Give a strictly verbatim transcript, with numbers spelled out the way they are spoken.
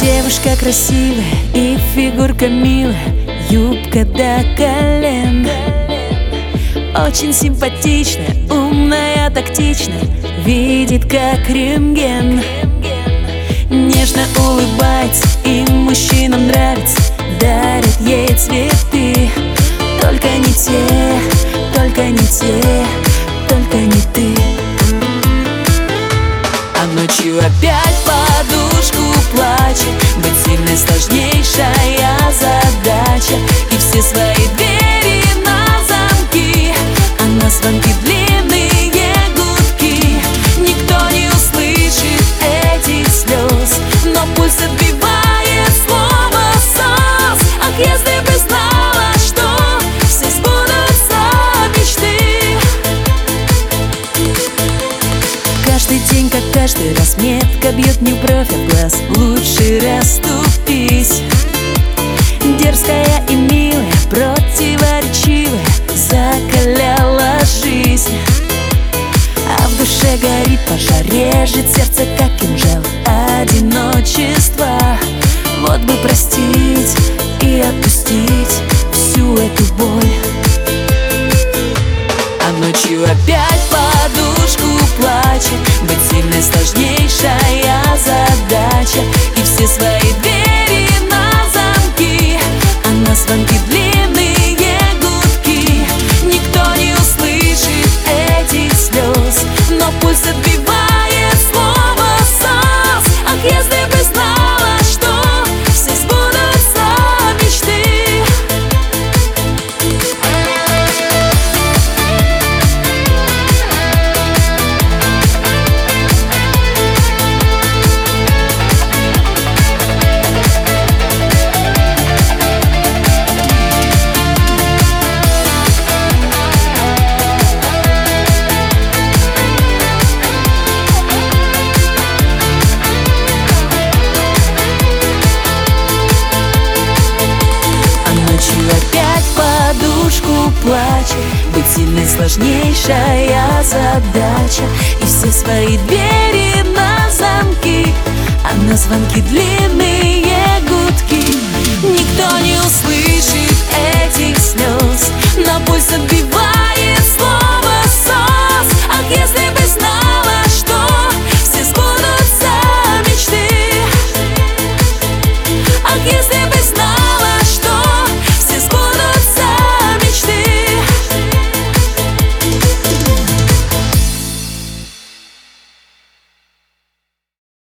Девушка красивая и фигурка милая, юбка до колен. Очень симпатичная, умная, тактичная, видит как рентген. Нежно улыбается, и мужчинам нравится, дарит ей цветы. Только не те, только не те, только не ты. А ночью опять подушку плачет. Быть сильной сложнейшая задача. И все свои двери на замки, а на звонки длинные гудки. Никто не услышит этих слез, но пульс отбивает слово «сос». Ах, если бы знала, что все сбудутся мечты. Каждый день, как каждый раз, метко бьет мне бровь в глаз. Лучше расступись. Дерзкая и милая, противоречивая, закаляла жизнь. А в душе горит пожар, режет сердце, как кинжал одиночества. Вот бы простить и отпустить всю эту боль. А ночью опять подушку плачет. Быть сильной сложнейшая задача. И все свои двери на замки, а на звонки длинные гудки. Никто не услышит этих слез, но пульс отбивает слово «сос». Ах, если бы знала, что все сбудутся мечты. Опять подушку плачет. Быть сильной сложнейшая задача. И все свои двери на замки, а на звонки длинные